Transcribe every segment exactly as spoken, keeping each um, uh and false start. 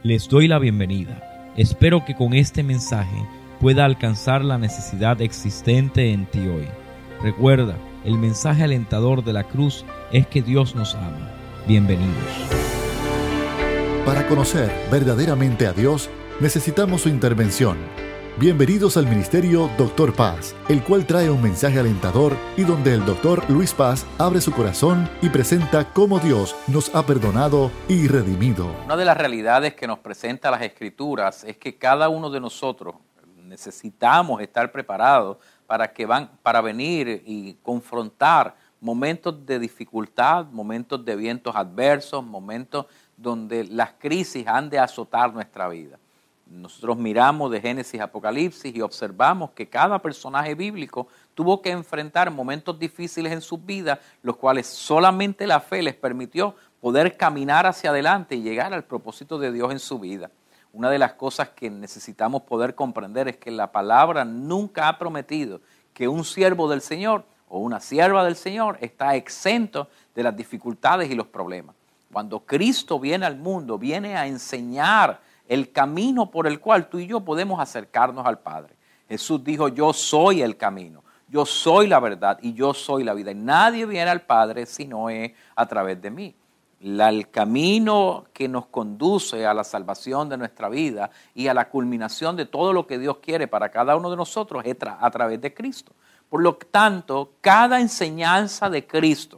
Les doy la bienvenida. Espero que con este mensaje pueda alcanzar la necesidad existente en ti hoy. Recuerda, el mensaje alentador de la cruz es que Dios nos ama. Bienvenidos. Para conocer verdaderamente a Dios, necesitamos su intervención. Bienvenidos al Ministerio Doctor Paz, el cual trae un mensaje alentador y donde el Doctor Luis Paz abre su corazón y presenta cómo Dios nos ha perdonado y redimido. Una de las realidades que nos presenta las Escrituras es que cada uno de nosotros necesitamos estar preparados para, que van, para venir y confrontar momentos de dificultad, momentos de vientos adversos, momentos donde las crisis han de azotar nuestra vida. Nosotros miramos de Génesis a Apocalipsis y observamos que cada personaje bíblico tuvo que enfrentar momentos difíciles en sus vidas, los cuales solamente la fe les permitió poder caminar hacia adelante y llegar al propósito de Dios en su vida. Una de las cosas que necesitamos poder comprender es que la palabra nunca ha prometido que un siervo del Señor o una sierva del Señor está exento de las dificultades y los problemas. Cuando Cristo viene al mundo, viene a enseñar el camino por el cual tú y yo podemos acercarnos al Padre. Jesús dijo, yo soy el camino, yo soy la verdad y yo soy la vida. Y nadie viene al Padre si no es a través de mí. La, el camino que nos conduce a la salvación de nuestra vida y a la culminación de todo lo que Dios quiere para cada uno de nosotros es tra- a través de Cristo. Por lo tanto, cada enseñanza de Cristo,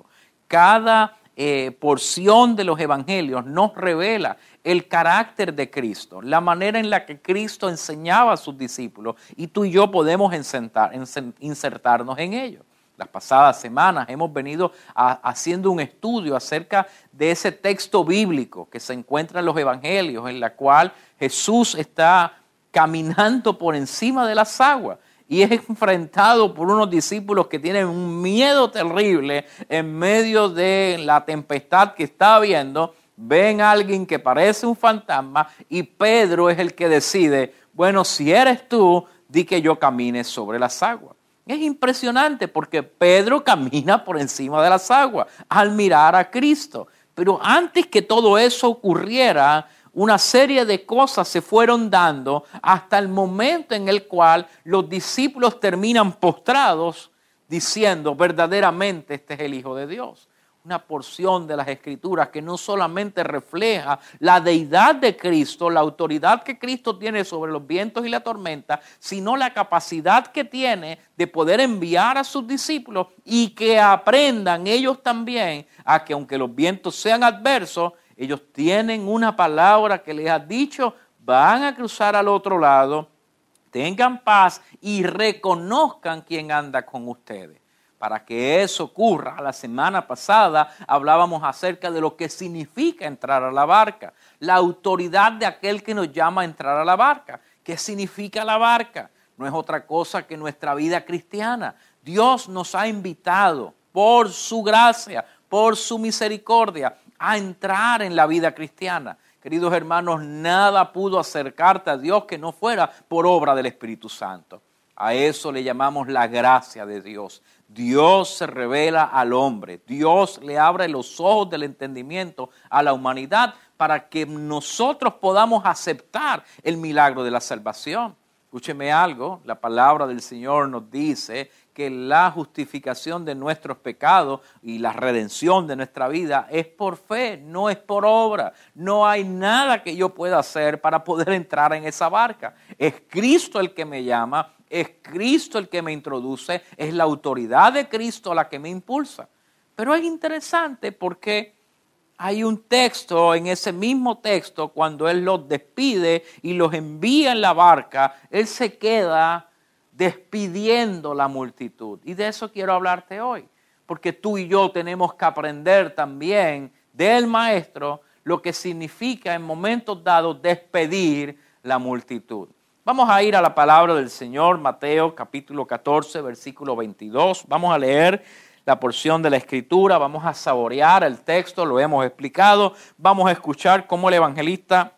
cada eh, porción de los evangelios nos revela el carácter de Cristo, la manera en la que Cristo enseñaba a sus discípulos y tú y yo podemos insertar, insertarnos en ello. Las pasadas semanas hemos venido a, haciendo un estudio acerca de ese texto bíblico que se encuentra en los evangelios, en la cual Jesús está caminando por encima de las aguas y es enfrentado por unos discípulos que tienen un miedo terrible en medio de la tempestad que está habiendo. Ven a alguien que parece un fantasma y Pedro es el que decide, bueno, si eres tú, di que yo camine sobre las aguas. Es impresionante porque Pedro camina por encima de las aguas al mirar a Cristo. Pero antes que todo eso ocurriera, una serie de cosas se fueron dando hasta el momento en el cual los discípulos terminan postrados diciendo, verdaderamente este es el Hijo de Dios. Una porción de las Escrituras que no solamente refleja la deidad de Cristo, la autoridad que Cristo tiene sobre los vientos y la tormenta, sino la capacidad que tiene de poder enviar a sus discípulos y que aprendan ellos también a que aunque los vientos sean adversos, ellos tienen una palabra que les ha dicho, van a cruzar al otro lado, tengan paz y reconozcan quién anda con ustedes. Para que eso ocurra, la semana pasada hablábamos acerca de lo que significa entrar a la barca, la autoridad de aquel que nos llama a entrar a la barca. ¿Qué significa la barca? No es otra cosa que nuestra vida cristiana. Dios nos ha invitado por su gracia, por su misericordia, a entrar en la vida cristiana. Queridos hermanos, nada pudo acercarte a Dios que no fuera por obra del Espíritu Santo. A eso le llamamos la gracia de Dios. Dios se revela al hombre. Dios le abre los ojos del entendimiento a la humanidad para que nosotros podamos aceptar el milagro de la salvación. Escúcheme algo, la palabra del Señor nos dice que la justificación de nuestros pecados y la redención de nuestra vida es por fe, no es por obra. No hay nada que yo pueda hacer para poder entrar en esa barca. Es Cristo el que me llama. Es Cristo el que me introduce, es la autoridad de Cristo la que me impulsa. Pero es interesante porque hay un texto, en ese mismo texto, cuando Él los despide y los envía en la barca, Él se queda despidiendo la multitud. Y de eso quiero hablarte hoy, porque tú y yo tenemos que aprender también del Maestro lo que significa en momentos dados despedir la multitud. Vamos a ir a la palabra del Señor, Mateo capítulo catorce, versículo veintidós. Vamos a leer la porción de la Escritura, vamos a saborear el texto, lo hemos explicado. Vamos a escuchar cómo el evangelista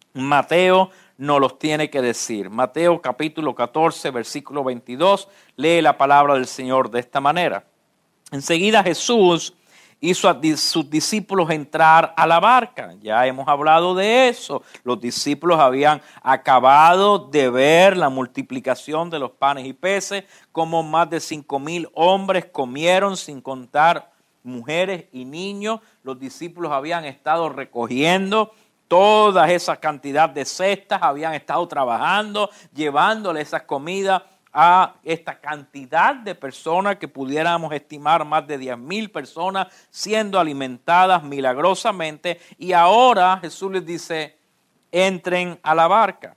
Mateo nos los tiene que decir. Mateo capítulo catorce, versículo veintidós, lee la palabra del Señor de esta manera. Enseguida Jesús hizo a sus discípulos entrar a la barca. Ya hemos hablado de eso. Los discípulos habían acabado de ver la multiplicación de los panes y peces, como más de cinco mil hombres comieron, sin contar mujeres y niños. Los discípulos habían estado recogiendo toda esa cantidad de cestas, habían estado trabajando, llevándole esas comidas a esta cantidad de personas que pudiéramos estimar más de diez mil personas siendo alimentadas milagrosamente. Y ahora Jesús les dice, entren a la barca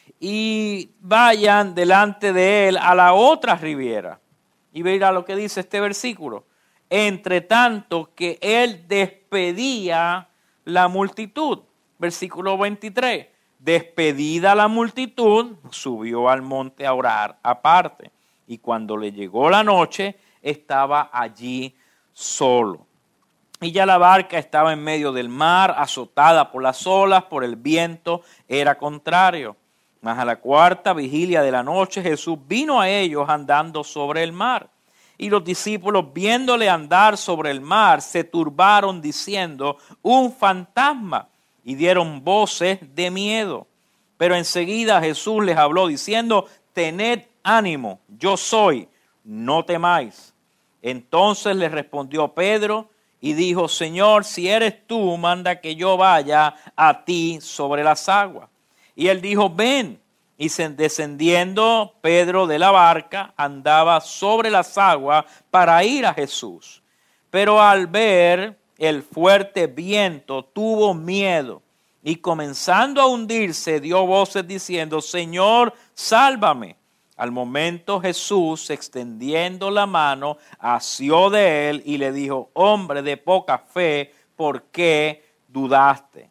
y vayan delante de él a la otra riviera. Y verá lo que dice este versículo. Entre tanto que él despedía la multitud. Versículo veintitrés. Despedida la multitud, subió al monte a orar aparte. Y cuando le llegó la noche, estaba allí solo. Y ya la barca estaba en medio del mar, azotada por las olas, por el viento, era contrario. Mas a la cuarta vigilia de la noche, Jesús vino a ellos andando sobre el mar. Y los discípulos, viéndole andar sobre el mar, se turbaron diciendo, un fantasma. Y dieron voces de miedo. Pero enseguida Jesús les habló diciendo, tened ánimo, yo soy, no temáis. Entonces les respondió Pedro y dijo, Señor, si eres tú, manda que yo vaya a ti sobre las aguas. Y él dijo, ven. Y descendiendo Pedro de la barca, andaba sobre las aguas para ir a Jesús. Pero al ver el fuerte viento, tuvo miedo y comenzando a hundirse, dio voces diciendo, Señor, sálvame. Al momento Jesús, extendiendo la mano, asió de él y le dijo, hombre de poca fe, ¿por qué dudaste?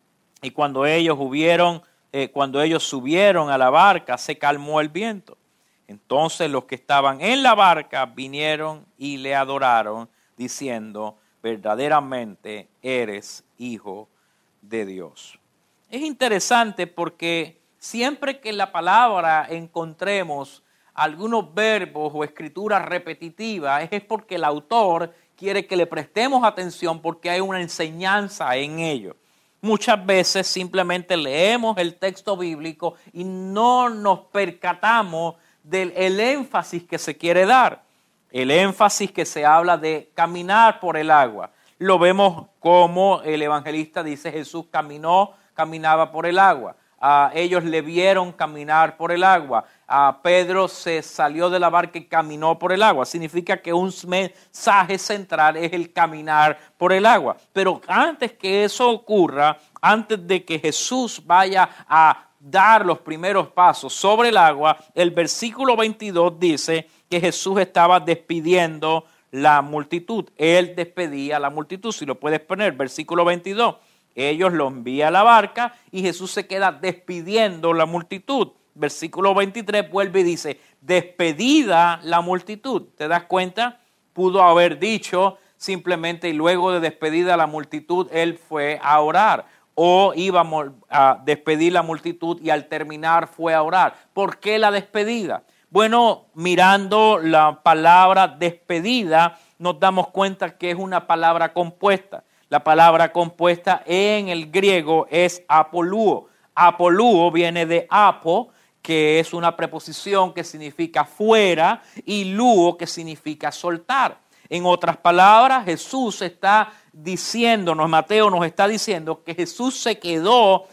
Y cuando ellos hubieron, eh, cuando ellos subieron a la barca, se calmó el viento. Entonces los que estaban en la barca vinieron y le adoraron, diciendo, verdaderamente eres hijo de Dios. Es interesante porque siempre que en la palabra encontremos algunos verbos o escrituras repetitivas, es porque el autor quiere que le prestemos atención porque hay una enseñanza en ello. Muchas veces simplemente leemos el texto bíblico y no nos percatamos del el énfasis que se quiere dar. El énfasis que se habla de caminar por el agua. Lo vemos como el evangelista dice, Jesús caminó, caminaba por el agua. Uh, ellos le vieron caminar por el agua. Uh, Pedro se salió de la barca y caminó por el agua. Significa que un mensaje central es el caminar por el agua. Pero antes que eso ocurra, antes de que Jesús vaya a dar los primeros pasos sobre el agua, el versículo veintidós dice que Jesús estaba despidiendo la multitud. Él despedía a la multitud. Si lo puedes poner, versículo veintidós. Ellos lo envían a la barca y Jesús se queda despidiendo la multitud. Versículo veintitrés vuelve y dice, despedida la multitud. ¿Te das cuenta? Pudo haber dicho simplemente y luego de despedida la multitud, él fue a orar. O íbamos a despedir la multitud y al terminar fue a orar. ¿Por qué la despedida? Bueno, mirando la palabra despedida, nos damos cuenta que es una palabra compuesta. La palabra compuesta en el griego es apolúo. Apolúo viene de apo, que es una preposición que significa fuera, y luo, que significa soltar. En otras palabras, Jesús está diciéndonos, Mateo nos está diciendo que Jesús se quedó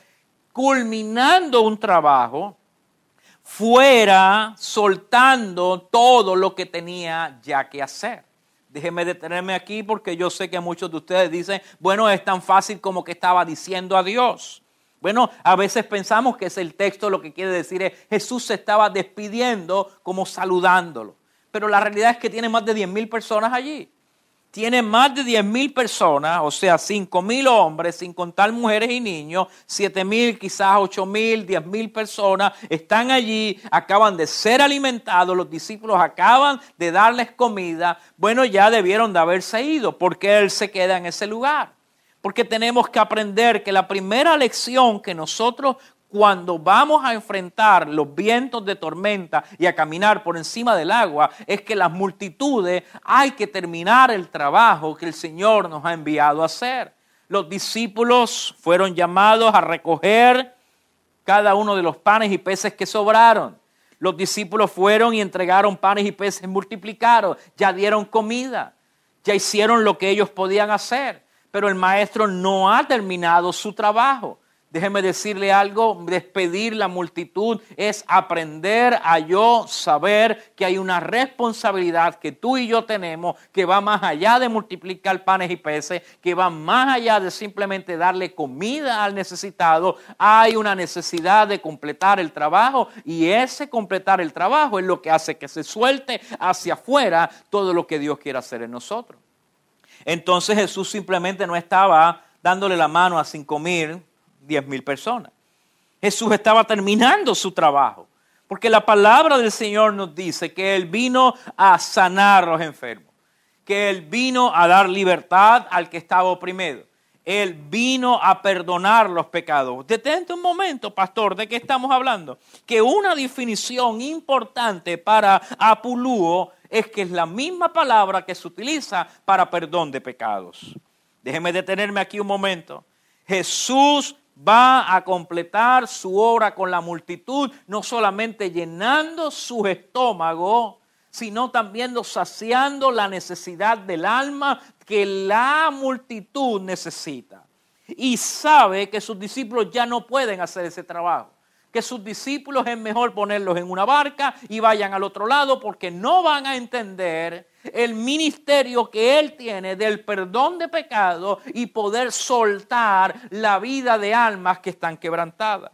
culminando un trabajo, fuera, soltando todo lo que tenía ya que hacer. Déjeme detenerme aquí porque yo sé que muchos de ustedes dicen, bueno, es tan fácil como que estaba diciendo a Dios. Bueno, a veces pensamos que es el texto, lo que quiere decir es Jesús se estaba despidiendo como saludándolo. Pero la realidad es que tiene más de diez mil personas allí. Tiene más de diez mil personas, o sea, cinco mil hombres, sin contar mujeres y niños, siete mil, quizás ocho mil, diez mil personas están allí, acaban de ser alimentados, los discípulos acaban de darles comida. Bueno, ya debieron de haberse ido. ¿Por qué él se queda en ese lugar? Porque tenemos que aprender que la primera lección que nosotros cuando vamos a enfrentar los vientos de tormenta y a caminar por encima del agua, es que las multitudes hay que terminar el trabajo que el Señor nos ha enviado a hacer. Los discípulos fueron llamados a recoger cada uno de los panes y peces que sobraron. Los discípulos fueron y entregaron panes y peces, multiplicaron, ya dieron comida, ya hicieron lo que ellos podían hacer. Pero el maestro no ha terminado su trabajo. Déjeme decirle algo, despedir la multitud es aprender a yo saber que hay una responsabilidad que tú y yo tenemos que va más allá de multiplicar panes y peces, que va más allá de simplemente darle comida al necesitado. Hay una necesidad de completar el trabajo y ese completar el trabajo es lo que hace que se suelte hacia afuera todo lo que Dios quiere hacer en nosotros. Entonces Jesús simplemente no estaba dándole la mano a cinco mil, diez mil personas. Jesús estaba terminando su trabajo, porque la palabra del Señor nos dice que Él vino a sanar a los enfermos, que Él vino a dar libertad al que estaba oprimido. Él vino a perdonar los pecados. Detente un momento, pastor, ¿de qué estamos hablando? Que una definición importante para apolúo es que es la misma palabra que se utiliza para perdón de pecados. Déjeme detenerme aquí un momento. Jesús va a completar su obra con la multitud, no solamente llenando su estómago, sino también saciando la necesidad del alma que la multitud necesita. Y sabe que sus discípulos ya no pueden hacer ese trabajo, que sus discípulos es mejor ponerlos en una barca y vayan al otro lado porque no van a entender el ministerio que Él tiene del perdón de pecado y poder soltar la vida de almas que están quebrantadas.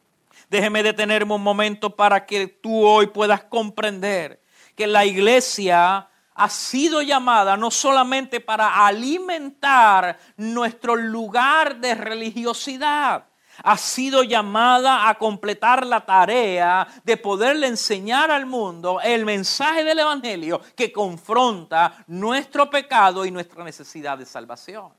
Déjeme detenerme un momento para que tú hoy puedas comprender que la iglesia ha sido llamada no solamente para alimentar nuestro lugar de religiosidad, ha sido llamada a completar la tarea de poderle enseñar al mundo el mensaje del Evangelio que confronta nuestro pecado y nuestra necesidad de salvación.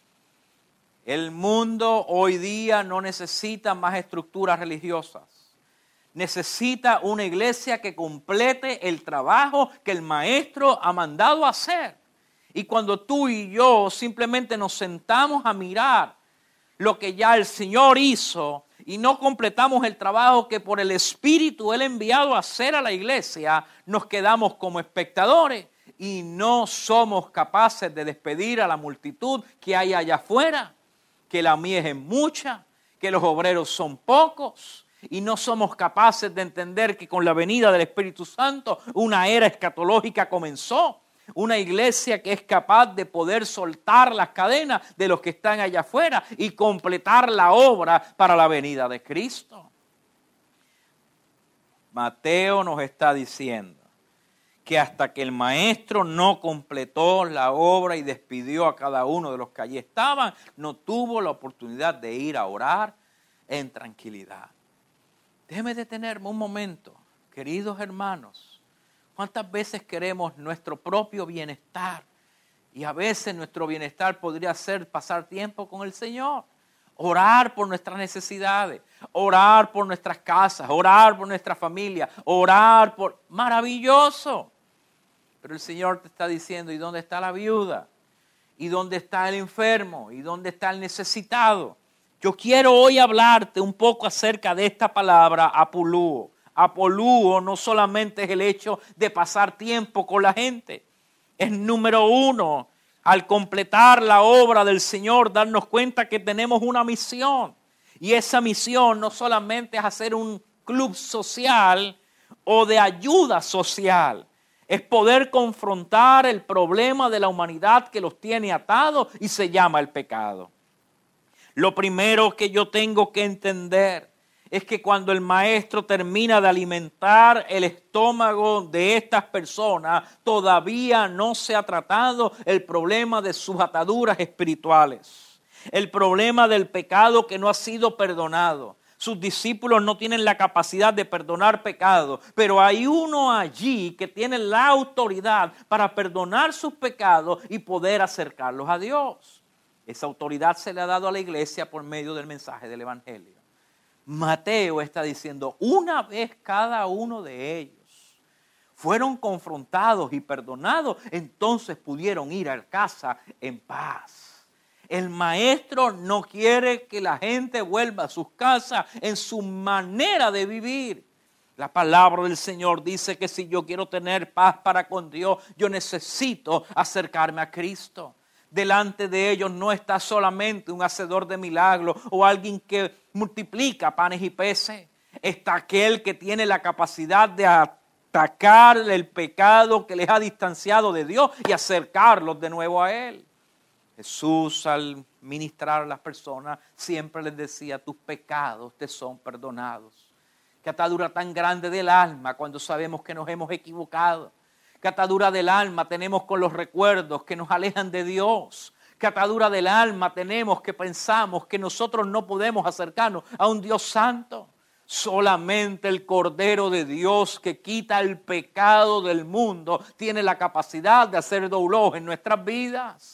El mundo hoy día no necesita más estructuras religiosas. Necesita una iglesia que complete el trabajo que el maestro ha mandado a hacer. Y cuando tú y yo simplemente nos sentamos a mirar lo que ya el Señor hizo y no completamos el trabajo que por el Espíritu Él ha enviado a hacer a la iglesia, nos quedamos como espectadores y no somos capaces de despedir a la multitud que hay allá afuera, que la mies es mucha, que los obreros son pocos. Y no somos capaces de entender que con la venida del Espíritu Santo una era escatológica comenzó. Una iglesia que es capaz de poder soltar las cadenas de los que están allá afuera y completar la obra para la venida de Cristo. Mateo nos está diciendo que hasta que el maestro no completó la obra y despidió a cada uno de los que allí estaban, no tuvo la oportunidad de ir a orar en tranquilidad. Déjeme detenerme un momento, queridos hermanos. ¿Cuántas veces queremos nuestro propio bienestar? Y a veces nuestro bienestar podría ser pasar tiempo con el Señor. Orar por nuestras necesidades, orar por nuestras casas, orar por nuestra familia, orar por... ¡Maravilloso! Pero el Señor te está diciendo, ¿y dónde está la viuda? ¿Y dónde está el enfermo? ¿Y dónde está el necesitado? Yo quiero hoy hablarte un poco acerca de esta palabra apolúo. Apolúo no solamente es el hecho de pasar tiempo con la gente. Es número uno, al completar la obra del Señor, darnos cuenta que tenemos una misión. Y esa misión no solamente es hacer un club social o de ayuda social. Es poder confrontar el problema de la humanidad que los tiene atados y se llama el pecado. Lo primero que yo tengo que entender es que cuando el maestro termina de alimentar el estómago de estas personas, todavía no se ha tratado el problema de sus ataduras espirituales, el problema del pecado que no ha sido perdonado. Sus discípulos no tienen la capacidad de perdonar pecados, pero hay uno allí que tiene la autoridad para perdonar sus pecados y poder acercarlos a Dios. Esa autoridad se le ha dado a la iglesia por medio del mensaje del Evangelio. Mateo está diciendo, una vez cada uno de ellos fueron confrontados y perdonados, entonces pudieron ir a casa en paz. El maestro no quiere que la gente vuelva a sus casas en su manera de vivir. La palabra del Señor dice que si yo quiero tener paz para con Dios, yo necesito acercarme a Cristo. Delante de ellos no está solamente un hacedor de milagros o alguien que multiplica panes y peces. Está aquel que tiene la capacidad de atacar el pecado que les ha distanciado de Dios y acercarlos de nuevo a Él. Jesús, al ministrar a las personas, siempre les decía, tus pecados te son perdonados. Qué atadura tan grande del alma cuando sabemos que nos hemos equivocado. Qué atadura del alma tenemos con los recuerdos que nos alejan de Dios. Qué atadura del alma tenemos que pensamos que nosotros no podemos acercarnos a un Dios santo. Solamente el Cordero de Dios que quita el pecado del mundo tiene la capacidad de hacer doblez en nuestras vidas.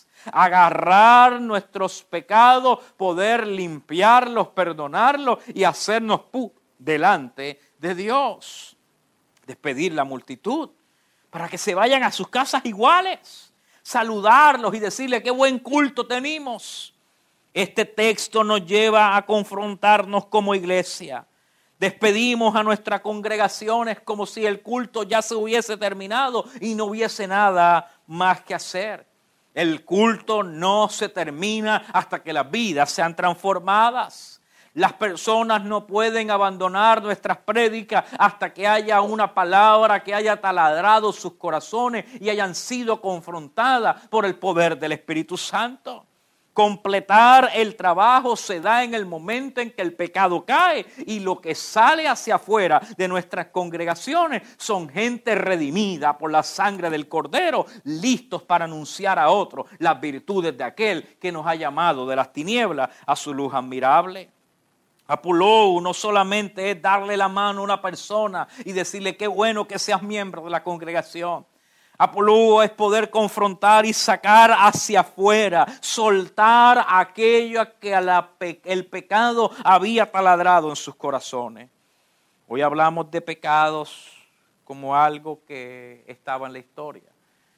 Agarrar nuestros pecados, poder limpiarlos, perdonarlos y hacernos puros delante de Dios. Despedir la multitud para que se vayan a sus casas iguales, saludarlos y decirles qué buen culto tenemos. Este texto nos lleva a confrontarnos como iglesia. Despedimos a nuestras congregaciones como si el culto ya se hubiese terminado y no hubiese nada más que hacer. El culto no se termina hasta que las vidas sean transformadas. Las personas no pueden abandonar nuestras prédicas hasta que haya una palabra que haya taladrado sus corazones y hayan sido confrontadas por el poder del Espíritu Santo. Completar el trabajo se da en el momento en que el pecado cae y lo que sale hacia afuera de nuestras congregaciones son gente redimida por la sangre del Cordero, listos para anunciar a otros las virtudes de aquel que nos ha llamado de las tinieblas a su luz admirable. Apología no solamente es darle la mano a una persona y decirle qué bueno que seas miembro de la congregación. Apología es poder confrontar y sacar hacia afuera, soltar aquello que a la pe- el pecado había taladrado en sus corazones. Hoy hablamos de pecados como algo que estaba en la historia.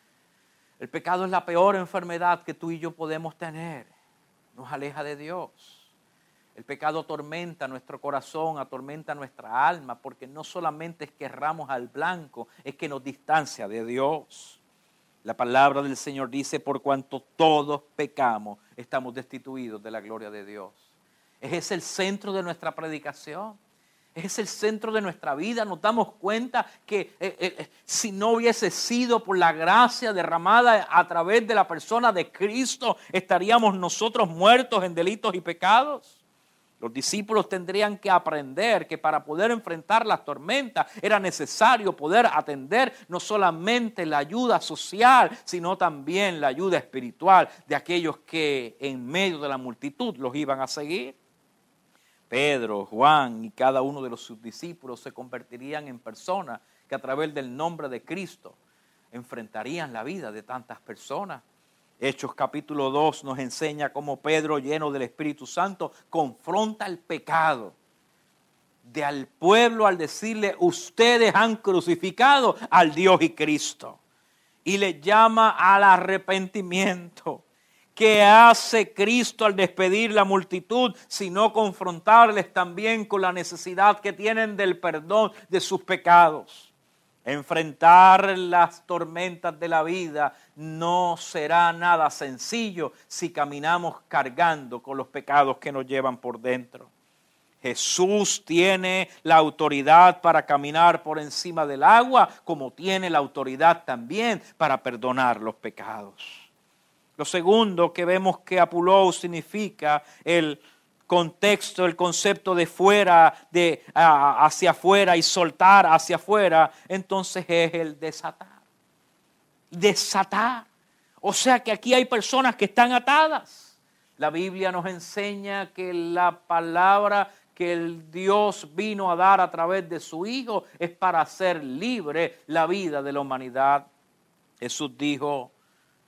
El pecado es la peor enfermedad que tú y yo podemos tener. Nos aleja de Dios. El pecado atormenta nuestro corazón, atormenta nuestra alma, porque no solamente es que erramos al blanco, es que nos distancia de Dios. La palabra del Señor dice, por cuanto todos pecamos, estamos destituidos de la gloria de Dios. Ese es el centro de nuestra predicación. Ese es el centro de nuestra vida. Nos damos cuenta que eh, eh, si no hubiese sido por la gracia derramada a través de la persona de Cristo, estaríamos nosotros muertos en delitos y pecados. Los discípulos tendrían que aprender que para poder enfrentar las tormentas era necesario poder atender no solamente la ayuda social, sino también la ayuda espiritual de aquellos que en medio de la multitud los iban a seguir. Pedro, Juan y cada uno de los sus discípulos se convertirían en personas que a través del nombre de Cristo enfrentarían la vida de tantas personas. Hechos capítulo dos nos enseña cómo Pedro, lleno del Espíritu Santo, confronta el pecado del pueblo al decirle, ustedes han crucificado al Dios y Cristo. Y les llama al arrepentimiento. ¿Qué hace Cristo al despedir la multitud, sino confrontarles también con la necesidad que tienen del perdón de sus pecados? Enfrentar las tormentas de la vida no será nada sencillo si caminamos cargando con los pecados que nos llevan por dentro. Jesús tiene la autoridad para caminar por encima del agua, como tiene la autoridad también para perdonar los pecados. Lo segundo que vemos que apulou significa el contexto, el concepto de fuera, de uh, hacia afuera y soltar hacia afuera, entonces es el desatar. Desatar. O sea que aquí hay personas que están atadas. La Biblia nos enseña que la palabra que el Dios vino a dar a través de su Hijo es para hacer libre la vida de la humanidad. Jesús dijo,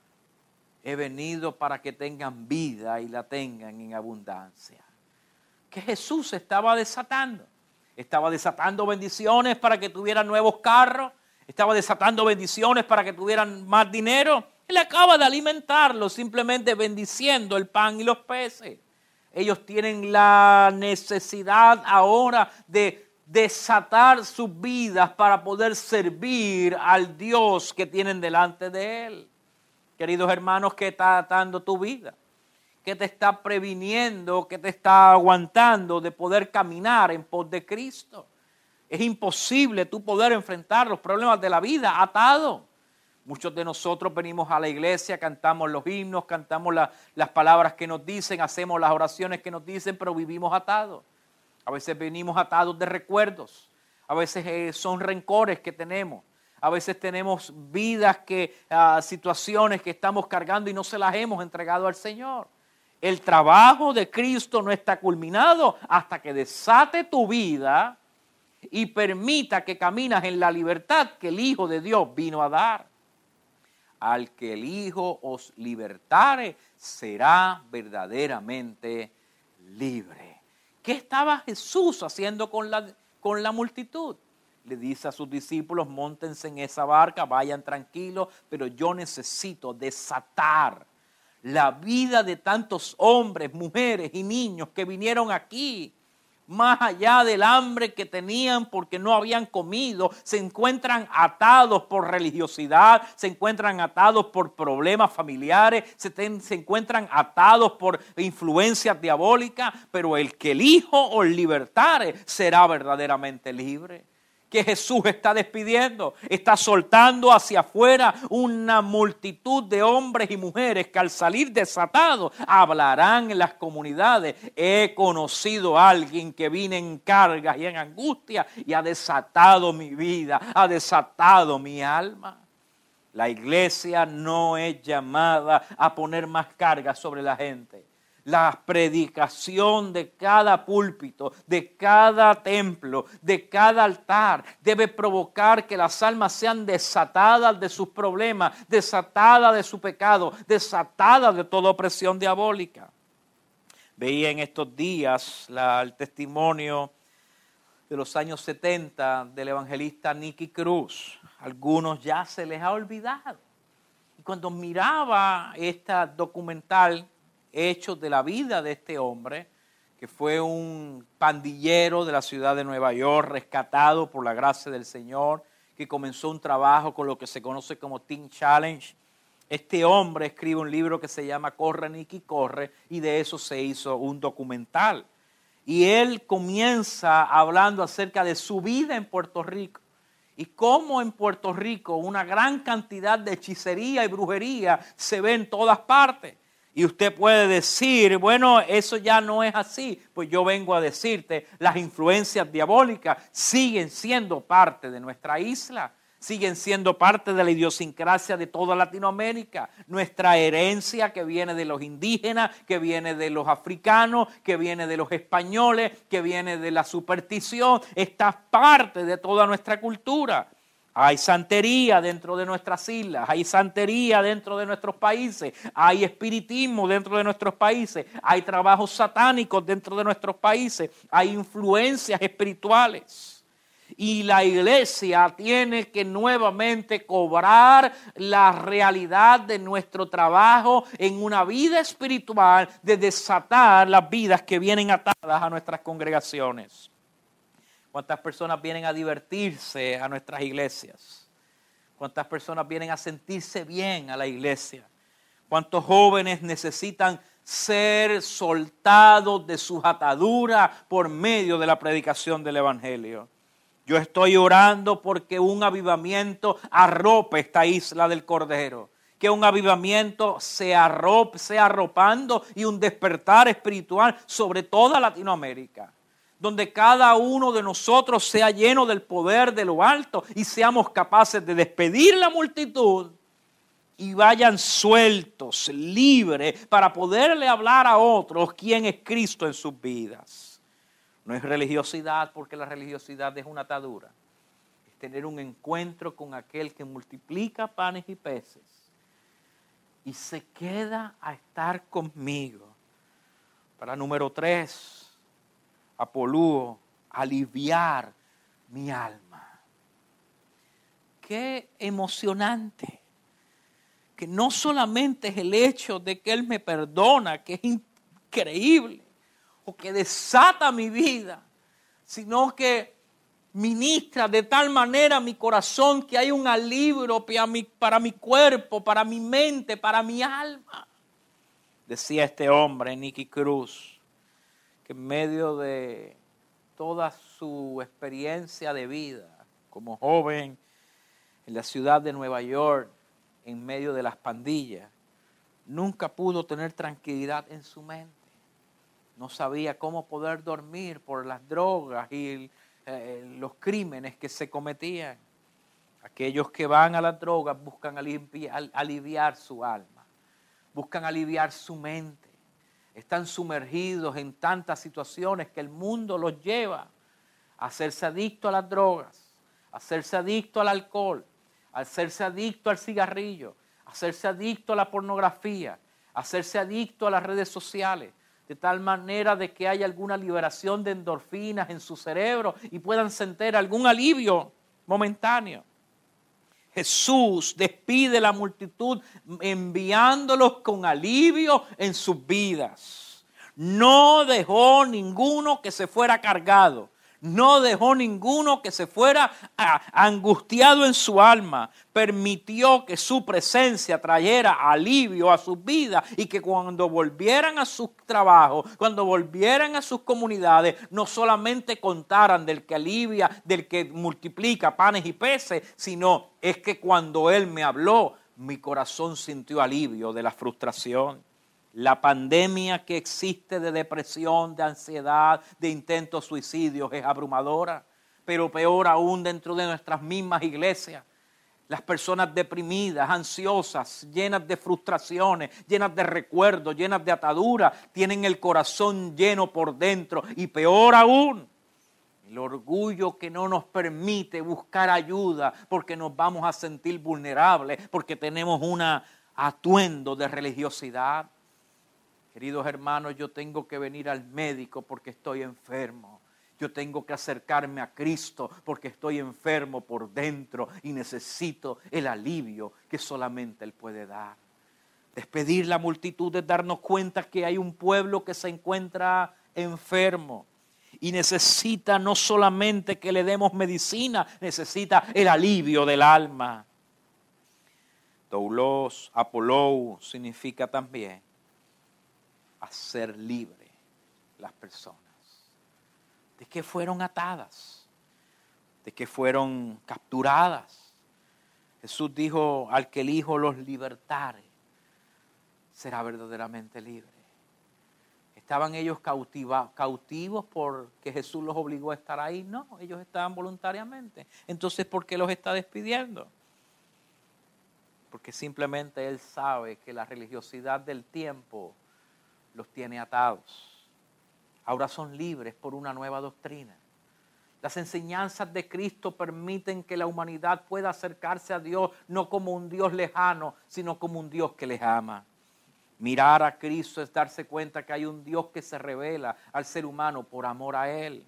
he venido para que tengan vida y la tengan en abundancia. que Jesús estaba desatando. Estaba desatando bendiciones para que tuvieran nuevos carros. Estaba desatando bendiciones para que tuvieran más dinero. Él acaba de alimentarlos simplemente bendiciendo el pan y los peces. Ellos tienen la necesidad ahora de desatar sus vidas para poder servir al Dios que tienen delante de Él. Queridos hermanos, ¿qué está atando tu vida? ¿Qué te está previniendo, qué te está aguantando de poder caminar en pos de Cristo? Es imposible tú poder enfrentar los problemas de la vida atado. Muchos de nosotros venimos a la iglesia, cantamos los himnos, cantamos la, las palabras que nos dicen, hacemos las oraciones que nos dicen, pero vivimos atados. A veces venimos atados de recuerdos, a veces eh, son rencores que tenemos, a veces tenemos vidas, que, uh, situaciones que estamos cargando y no se las hemos entregado al Señor. El trabajo de Cristo no está culminado hasta que desate tu vida y permita que caminas en la libertad que el Hijo de Dios vino a dar. Al que el Hijo os libertare, será verdaderamente libre. ¿Qué estaba Jesús haciendo con la, con la multitud? Le dice a sus discípulos, móntense en esa barca, vayan tranquilos, pero yo necesito desatar la vida de tantos hombres, mujeres y niños que vinieron aquí. Más allá del hambre que tenían porque no habían comido, se encuentran atados por religiosidad, se encuentran atados por problemas familiares, se, ten, se encuentran atados por influencias diabólicas, pero el que el Hijo os libertare será verdaderamente libre. Que Jesús está despidiendo, está soltando hacia afuera una multitud de hombres y mujeres que al salir desatados hablarán en las comunidades. He conocido a alguien que vino en cargas y en angustia y ha desatado mi vida, ha desatado mi alma. La iglesia no es llamada a poner más cargas sobre la gente. La predicación de cada púlpito, de cada templo, de cada altar debe provocar que las almas sean desatadas de sus problemas, desatadas de su pecado, desatadas de toda opresión diabólica. Veía en estos días la, el testimonio de los años setenta del evangelista Nicky Cruz. Algunos ya se les ha olvidado. Y cuando miraba esta documental, hechos de la vida de este hombre, que fue un pandillero de la ciudad de Nueva York, rescatado por la gracia del Señor, que comenzó un trabajo con lo que se conoce como Teen Challenge. Este hombre escribe un libro que se llama Corre, Nicky, Corre, y de eso se hizo un documental. Y él comienza hablando acerca de su vida en Puerto Rico y cómo en Puerto Rico una gran cantidad de hechicería y brujería se ve en todas partes. Y usted puede decir, bueno, eso ya no es así. Pues yo vengo a decirte, las influencias diabólicas siguen siendo parte de nuestra isla, siguen siendo parte de la idiosincrasia de toda Latinoamérica. Nuestra herencia que viene de los indígenas, que viene de los africanos, que viene de los españoles, que viene de la superstición, está parte de toda nuestra cultura. Hay santería dentro de nuestras islas, hay santería dentro de nuestros países, hay espiritismo dentro de nuestros países, hay trabajos satánicos dentro de nuestros países, hay influencias espirituales. Y la iglesia tiene que nuevamente cobrar la realidad de nuestro trabajo en una vida espiritual de desatar las vidas que vienen atadas a nuestras congregaciones. ¿Cuántas personas vienen a divertirse a nuestras iglesias? ¿Cuántas personas vienen a sentirse bien a la iglesia? ¿Cuántos jóvenes necesitan ser soltados de sus ataduras por medio de la predicación del evangelio? Yo estoy orando porque un avivamiento arrope esta isla del Cordero. Que un avivamiento se arrope, sea arropando y un despertar espiritual sobre toda Latinoamérica. Donde cada uno de nosotros sea lleno del poder de lo alto y seamos capaces de despedir la multitud y vayan sueltos, libres, para poderle hablar a otros quién es Cristo en sus vidas. No es religiosidad, porque la religiosidad es una atadura. Es tener un encuentro con aquel que multiplica panes y peces y se queda a estar conmigo. Para número tres, apolúo, aliviar mi alma. Qué emocionante. Que no solamente es el hecho de que Él me perdona, que es increíble, o que desata mi vida, sino que ministra de tal manera mi corazón que hay un alivio para mi, para mi cuerpo, para mi mente, para mi alma. Decía este hombre, Nicky Cruz, que en medio de toda su experiencia de vida como joven en la ciudad de Nueva York, en medio de las pandillas, nunca pudo tener tranquilidad en su mente. No sabía cómo poder dormir por las drogas y eh, los crímenes que se cometían. Aquellos que van a las drogas buscan aliviar, aliviar su alma, buscan aliviar su mente. Están sumergidos en tantas situaciones que el mundo los lleva a hacerse adicto a las drogas, a hacerse adicto al alcohol, a hacerse adicto al cigarrillo, a hacerse adicto a la pornografía, a hacerse adicto a las redes sociales, de tal manera de que haya alguna liberación de endorfinas en su cerebro y puedan sentir algún alivio momentáneo. Jesús despide a la multitud enviándolos con alivio en sus vidas. No dejó ninguno que se fuera cargado. No dejó ninguno que se fuera angustiado en su alma. Permitió que su presencia trayera alivio a sus vidas y que cuando volvieran a sus trabajos, cuando volvieran a sus comunidades, no solamente contaran del que alivia, del que multiplica panes y peces, sino es que cuando Él me habló, mi corazón sintió alivio de la frustración. La pandemia que existe de depresión, de ansiedad, de intentos suicidios es abrumadora. Pero peor aún dentro de nuestras mismas iglesias. Las personas deprimidas, ansiosas, llenas de frustraciones, llenas de recuerdos, llenas de ataduras, tienen el corazón lleno por dentro. Y peor aún, el orgullo que no nos permite buscar ayuda porque nos vamos a sentir vulnerables, porque tenemos un atuendo de religiosidad. Queridos hermanos, yo tengo que venir al médico porque estoy enfermo. Yo tengo que acercarme a Cristo porque estoy enfermo por dentro y necesito el alivio que solamente Él puede dar. Despedir la multitud es darnos cuenta que hay un pueblo que se encuentra enfermo y necesita no solamente que le demos medicina, necesita el alivio del alma. Doulos, apolou, significa también hacer libre las personas. ¿De qué fueron atadas? ¿De qué fueron capturadas? Jesús dijo, al que el Hijo los libertare, será verdaderamente libre. ¿Estaban ellos cautiva, cautivos porque Jesús los obligó a estar ahí? No, ellos estaban voluntariamente. Entonces, ¿por qué los está despidiendo? Porque simplemente Él sabe que la religiosidad del tiempo los tiene atados. Ahora son libres por una nueva doctrina. Las enseñanzas de Cristo permiten que la humanidad pueda acercarse a Dios no como un Dios lejano, sino como un Dios que les ama. Mirar a Cristo es darse cuenta que hay un Dios que se revela al ser humano por amor a Él.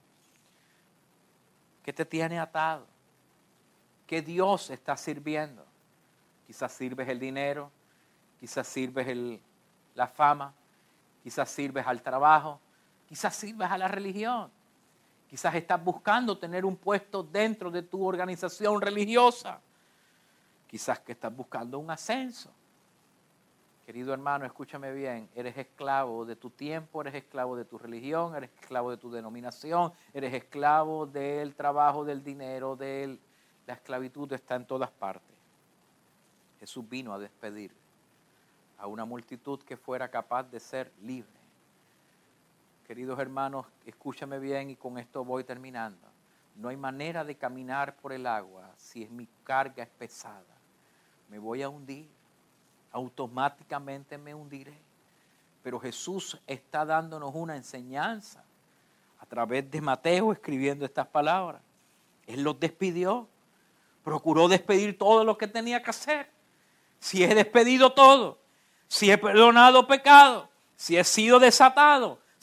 ¿Qué te tiene atado? ¿Qué Dios está sirviendo? Quizás sirves el dinero, quizás sirves el, la fama, quizás sirves al trabajo, quizás sirves a la religión. Quizás estás buscando tener un puesto dentro de tu organización religiosa. Quizás que estás buscando un ascenso. Querido hermano, escúchame bien. Eres esclavo de tu tiempo, eres esclavo de tu religión, eres esclavo de tu denominación, eres esclavo del trabajo, del dinero, de la esclavitud está en todas partes. Jesús vino a despedir a una multitud que fuera capaz de ser libre. Queridos hermanos, escúchame bien y con esto voy terminando. No hay manera de caminar por el agua si mi carga es pesada. Me voy a hundir, automáticamente me hundiré. Pero Jesús está dándonos una enseñanza a través de Mateo escribiendo estas palabras. Él los despidió, procuró despedir todo lo que tenía que hacer. Si he despedido todo, si he perdonado pecado, si he sido desatado,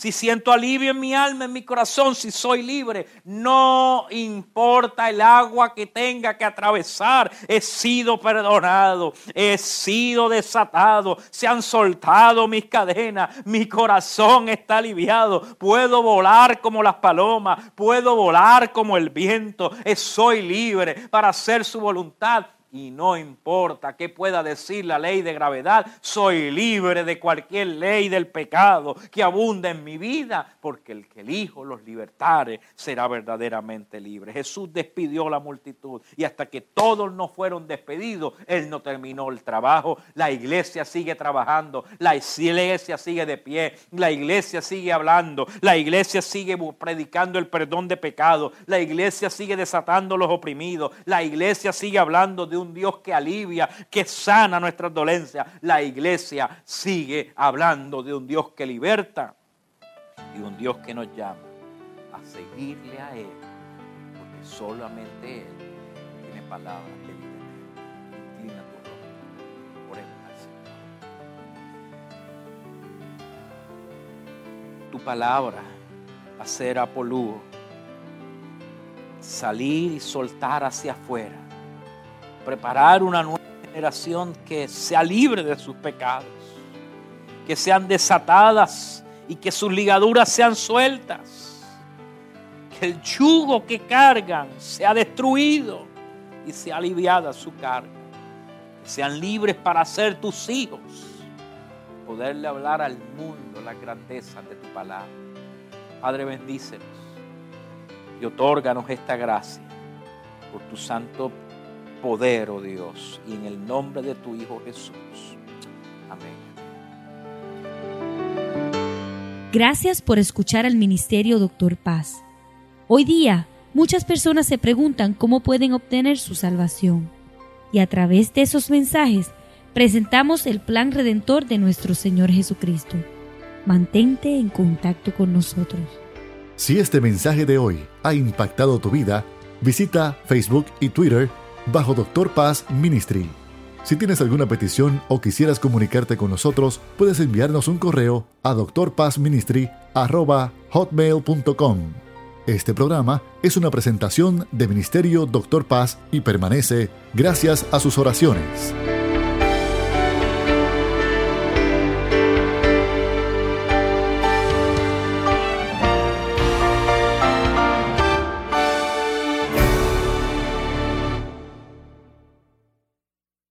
si siento alivio en mi alma, en mi corazón, si soy libre, no importa el agua que tenga que atravesar, he sido perdonado, he sido desatado, se han soltado mis cadenas, mi corazón está aliviado, puedo volar como las palomas, puedo volar como el viento, soy libre para hacer su voluntad. Y no importa qué pueda decir la ley de gravedad, soy libre de cualquier ley del pecado que abunda en mi vida, porque el que el Hijo los libertare será verdaderamente libre. Jesús despidió a la multitud y hasta que todos no fueron despedidos, Él no terminó el trabajo. La iglesia sigue trabajando, la iglesia sigue de pie, la iglesia sigue hablando, la iglesia sigue predicando el perdón de pecados, la iglesia sigue desatando a los oprimidos, la iglesia sigue hablando de un Dios que alivia, que sana nuestras dolencias. La iglesia sigue hablando de un Dios que liberta y un Dios que nos llama a seguirle a Él, porque solamente Él tiene palabras de libertad. Inclina tu rostro, oremos al Señor. Tu palabra va a ser apolúo, salir y soltar hacia afuera, preparar una nueva generación que sea libre de sus pecados, que sean desatadas y que sus ligaduras sean sueltas, que el yugo que cargan sea destruido y sea aliviada su carga, que sean libres para ser tus hijos, poderle hablar al mundo las grandezas de tu palabra. Padre, bendícenos y otórganos esta gracia por tu santo poder, oh Dios, y en el nombre de tu Hijo Jesús. Amén. Gracias por escuchar al Ministerio Doctor Paz. Hoy día, muchas personas se preguntan cómo pueden obtener su salvación. Y a través de esos mensajes, presentamos el plan redentor de nuestro Señor Jesucristo. Mantente en contacto con nosotros. Si este mensaje de hoy ha impactado tu vida, visita Facebook y Twitter bajo Doctor Paz Ministry. Si tienes alguna petición o quisieras comunicarte con nosotros, puedes enviarnos un correo a d r paz ministry arroba hotmail punto com. Este programa es una presentación de Ministerio Doctor Paz y permanece gracias a sus oraciones.